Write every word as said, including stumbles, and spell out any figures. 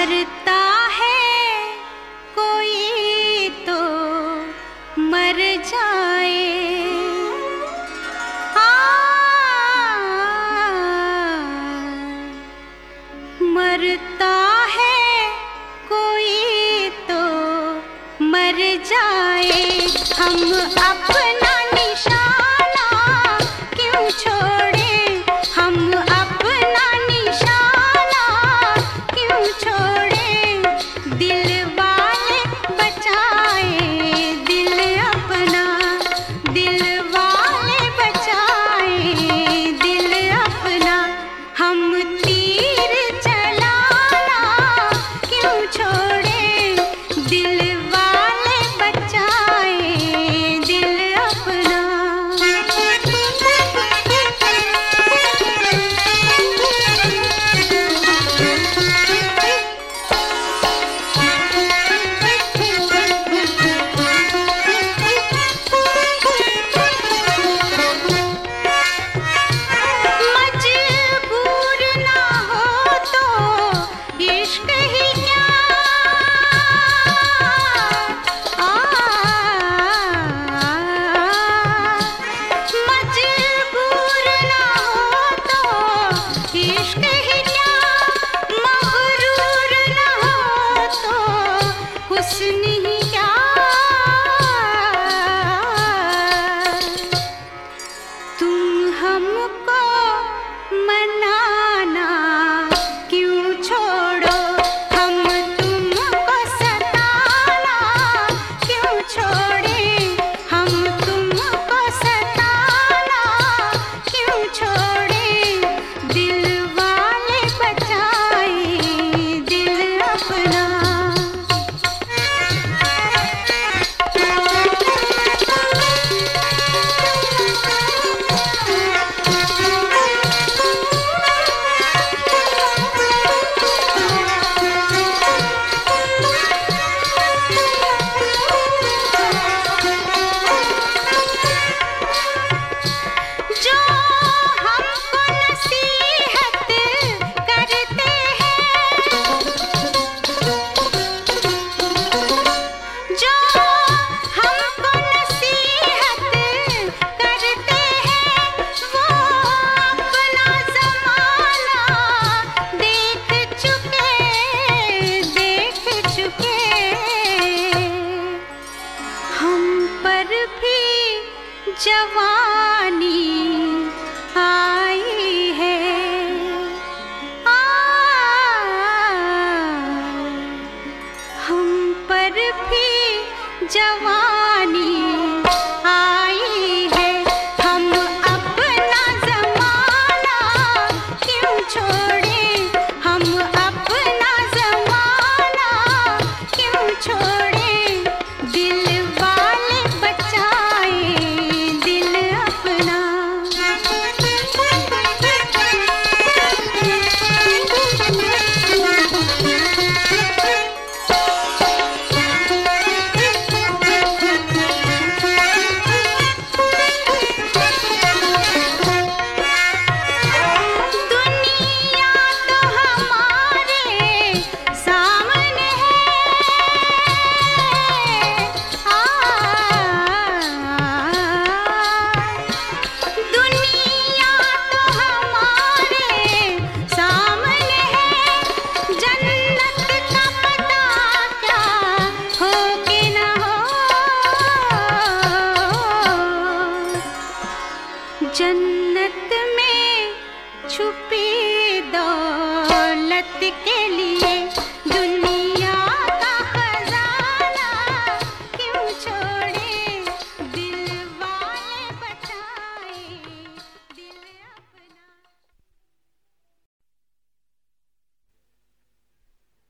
मरता है कोई तो मर जाए, मरता है कोई तो मर जाए। हम अपना निशाना क्यों छोड़े, हम अपना निशाना क्यों छोड़े। दिल वाले बचाए दिल अपना, दिल वाले बचाए दिल अपना। हम तीर चलाना क्यों छोड़े, दिल वाले बचाए दिल अपना। मजबूर ना हो तो इश्क ही क्या, मजबूर ना हो तो इश्क ही क्या, मगरूर ना हो तो हुस्न ही क्या। तुम हमको मनाना क्यों छोड़ो, हम तुमको सताना क्यों छोड़े। हम तुमको सताना क्यों छोड़े, दिल वाले बचाए दिल अपना। जो हमको नसीहत करते हैं, जो हमको नसीहत करते हैं, वो अपना ज़माना देख चुके, देख चुके। हम पर भी जवानी आई है, आ, हम पर भी जवानी आई है। हम अपना ज़माना क्यों छोड़े, हम अपना ज़माना क्यों छोड़े। दिल वाले बचाए दिल अपना। दुनिया तो हमारे सामने है, आ, दुनिया तो हमारे सामने है। जन्नत का पता क्या हो कि ना हो, जन्नत में छुपी दौलत के लिए दुनिया